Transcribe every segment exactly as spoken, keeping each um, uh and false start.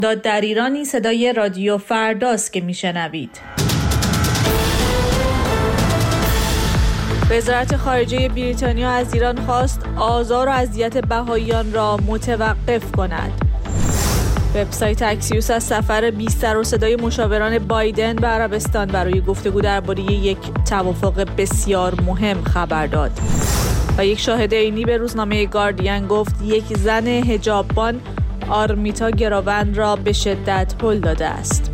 داد در ایرانی صدای رادیو فرداست که میشنوید. وزارت خارجه بریتانیا از ایران خواست آزار و اذیت بهائیان را متوقف کند. وبسایت اکسیوس از سفر بی سر و صدای مشاوران بایدن به عربستان برای گفتگو درباره یک توافق بسیار مهم خبر داد. و یک شاهد عینی به روزنامه گاردین گفت یک زن حجاببان آرمیتا گراوند را به شدت هل داده است.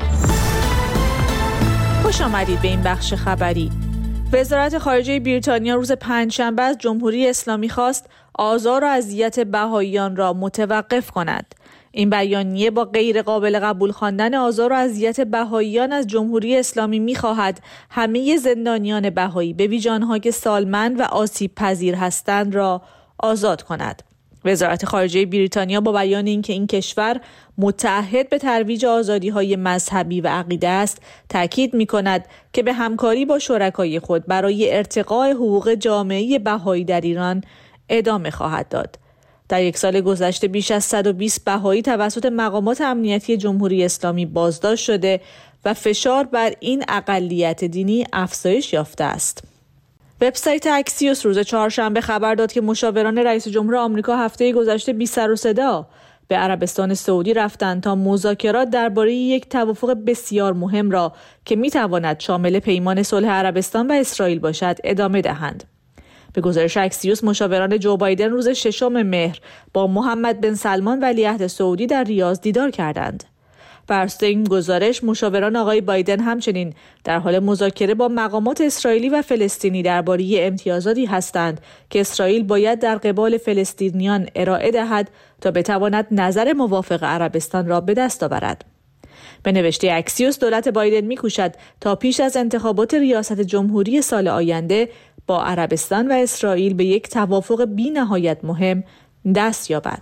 خوش آمدید به این بخش خبری. وزارت خارجه بریتانیا روز پنجشنبه از جمهوری اسلامی خواست آزار و اذیت بهائیان را متوقف کند. این بیانیه با غیر قابل قبول خواندن آزار و اذیت بهائیان از جمهوری اسلامی می‌خواهد همه زندانیان بهایی به ویژه آنها که سالمند و آسیب پذیر هستند را آزاد کند. وزارت خارجه بریتانیا با بیان اینکه این کشور متعهد به ترویج آزادی‌های مذهبی و عقیده است، تاکید می‌کند که به همکاری با شرکای خود برای ارتقاء حقوق جامعه بهایی در ایران ادامه خواهد داد. در یک سال گذشته بیش از صد و بیست بهایی توسط مقامات امنیتی جمهوری اسلامی بازداشت شده و فشار بر این اقلیت دینی افزایش یافته است. وبسایت اکسیوس روز چهارشنبه خبر داد که مشاوران رئیس جمهور آمریکا هفته گذشته بی سر و صدا به عربستان سعودی رفتند تا مذاکرات درباره یک توافق بسیار مهم را که می‌تواند شامل پیمان صلح عربستان و اسرائیل باشد ادامه دهند. به گزارش اکسیوس، مشاوران جو بایدن روز ششم مهر با محمد بن سلمان ولیعهد سعودی در ریاض دیدار کردند. بر اساس این گزارش، مشاوران آقای بایدن همچنین در حال مذاکره با مقامات اسرائیلی و فلسطینی درباره امتیازاتی هستند که اسرائیل باید در قبال فلسطینیان ارائه دهد تا بتواند نظر موافق عربستان را به دست آورد. به نوشته اکسیوس، دولت بایدن می‌کوشد تا پیش از انتخابات ریاست جمهوری سال آینده با عربستان و اسرائیل به یک توافق بی‌نهایت مهم دست یابد.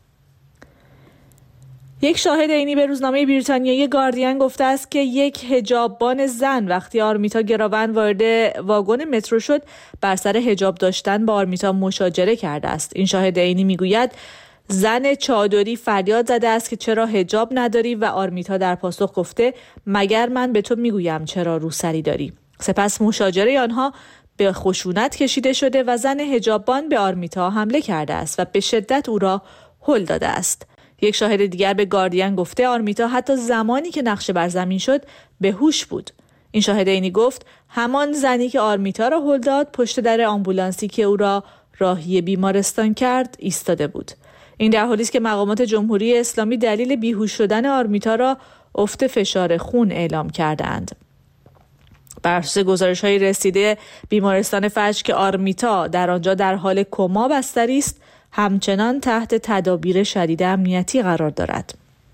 یک شاهد عینی به روزنامه بریتانیایی گاردین گفته است که یک حجاببان زن وقتی آرمیتا گراوند وارد واگن مترو شد، بر سر حجاب داشتن با آرمیتا مشاجره کرده است. این شاهد عینی میگوید زن چادری فریاد زده است که چرا حجاب نداری و آرمیتا در پاسخ گفته مگر من به تو میگویم چرا روسری داری. سپس مشاجره آنها به خشونت کشیده شده و زن حجاببان به آرمیتا حمله کرده است و به شدت او را هل داده است. یک شاهد دیگر به گاردین گفته آرمیتا حتی زمانی که نقشه بر زمین شد به هوش بود. این شاهد عینی گفت همان زنی که آرمیتا را هل داد پشت در آمبولانسی که او را راهی بیمارستان کرد ایستاده بود. این در حالی است که مقامات جمهوری اسلامی دلیل بیهوش شدن آرمیتا را افت فشار خون اعلام کردند. بر اساس گزارش‌های رسیده، بیمارستان فجر که آرمیتا در آنجا در حال کما بستری است، همچنان تحت تدابیر شدید امنیتی قرار دارد.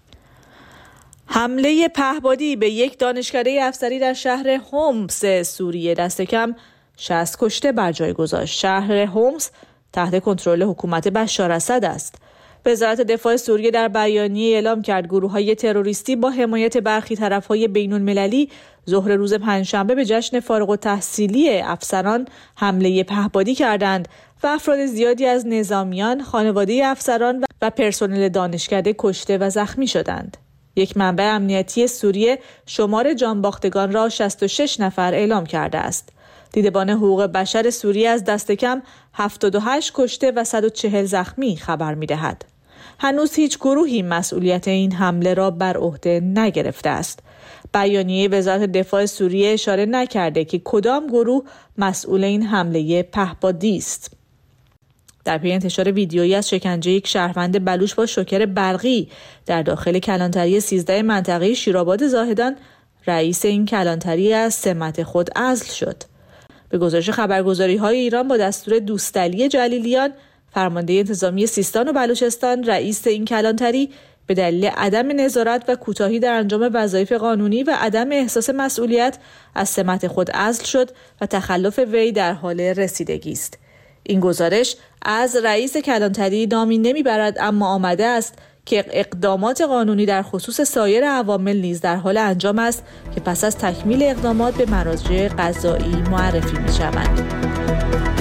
حمله پهپادی به یک دانشکده افسری در شهر هومس سوریه دست کم شصت کشته بر جای گذاشت. شهر هومس تحت کنترل حکومت بشار اسد است. وزارت دفاع سوریه در بیانیه اعلام کرد گروه‌های تروریستی با حمایت برخی طرف‌های بین‌المللی ظهر روز پنجشنبه به جشن فارغ التحصیلی افسران حمله پهپادی کردند و افراد زیادی از نظامیان، خانواده افسران و پرسنل دانشکده کشته و زخمی شدند. یک منبع امنیتی سوریه شمار جانباختگان را شصت و شش نفر اعلام کرده است. دیدبان حقوق بشر سوریه از دست کم هفتاد و هشت کشته و صد و چهل زخمی خبر می‌دهد. هنوز هیچ گروهی مسئولیت این حمله را بر عهده نگرفته است. بیانیه وزارت دفاع سوریه اشاره نکرده که کدام گروه مسئول این حمله پهپادی است. در پی انتشار ویدیویی از شکنجه یک شهروند بلوچ با شوکر برقی در داخل کلانتری سیزده منطقه شیرآباد زاهدان، رئیس این کلانتری از سمت خود عزل شد. به گزارش خبرگزاری‌های ایران با دستور دوستعلی جلیلیان، فرمانده انتظامی سیستان و بلوچستان، رئیس این کلانتری به دلیل عدم نظارت و کوتاهی در انجام وظایف قانونی و عدم احساس مسئولیت از سمت خود عزل شد و تخلف وی در حال رسیدگی است. این گزارش از رئیس کلانتری نامی نمیبرد، اما آمده است که اقدامات قانونی در خصوص سایر عوامل نیز در حال انجام است که پس از تکمیل اقدامات به مراجع قضایی معرفی می‌شوند.